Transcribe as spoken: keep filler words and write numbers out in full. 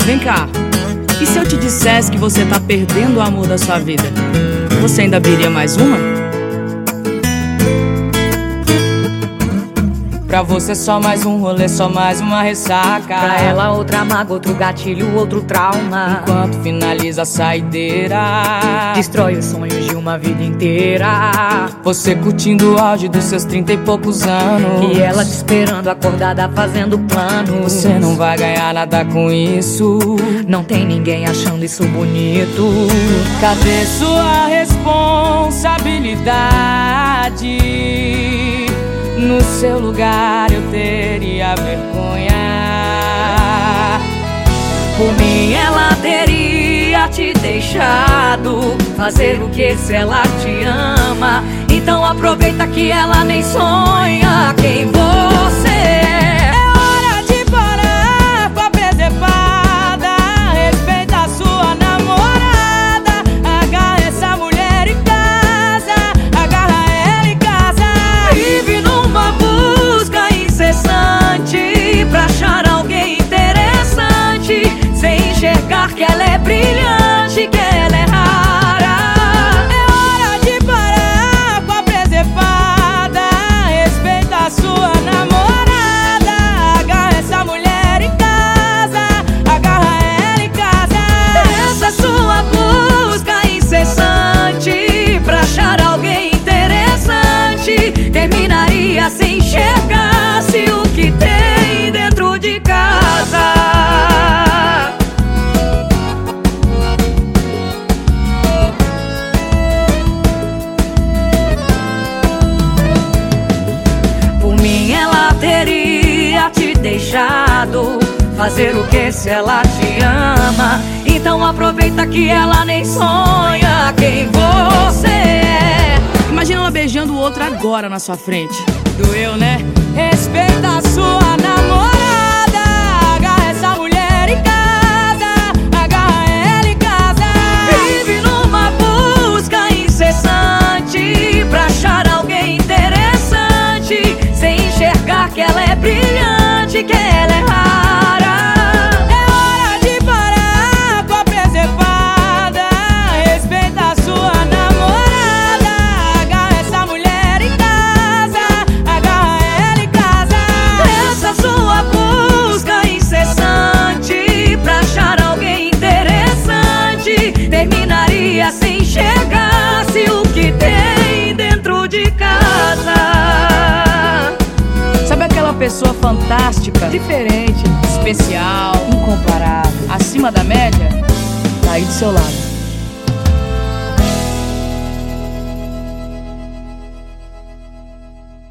Vem cá, e se eu te dissesse que você tá perdendo o amor da sua vida? Você ainda abriria mais uma? Pra você só mais um rolê, só mais uma ressaca. Pra ela outra mágoa, outro gatilho, outro trauma. Enquanto finaliza a saideira, destrói os sonhos de uma vida inteira. Você curtindo o auge dos seus trinta e poucos anos, e ela te esperando acordada fazendo planos. Você não vai ganhar nada com isso. Não tem ninguém achando isso bonito. Cadê sua responsabilidade? No seu lugar eu teria vergonha. Por mim ela teria te deixado fazer o que se ela te ama. Então aproveita que ela nem sonha quem você é. É hora de parar com a presepada. Respeita a sua namorada. Agarra essa mulher em casa. Agarra ela em casa. Vive numa busca incessante pra achar alguém interessante, sem enxergar que ela é brilhante, que ela é rara. É hora de parar com a presepada. Respeita a sua namorada. Agarra essa mulher em casa. Agarra ela em casa. Essa sua busca incessante pra achar alguém interessante terminaria se enxergasse o que tem dentro de casa. Por mim ela teria te deixado fazer o que se ela te ama. Então aproveita que ela nem sonha quem você é. Imagina ela beijando o outro agora na sua frente. Doeu, né? Respeita a sua namorada. Agarra essa mulher em casa. Agarra ela em casa. Vive numa busca incessante pra achar alguém interessante, sem enxergar que ela é brilhante, que ela é rara. É hora de parar com a presepada. Respeita a sua namorada. Agarra essa mulher em casa. Agarra ela em casa. Essa sua busca incessante pra achar alguém interessante terminaria se enxergasse o que tem dentro de casa. Sabe aquela pessoa fantástica, diferente, especial, incomparável, acima da média? Tá aí do seu lado.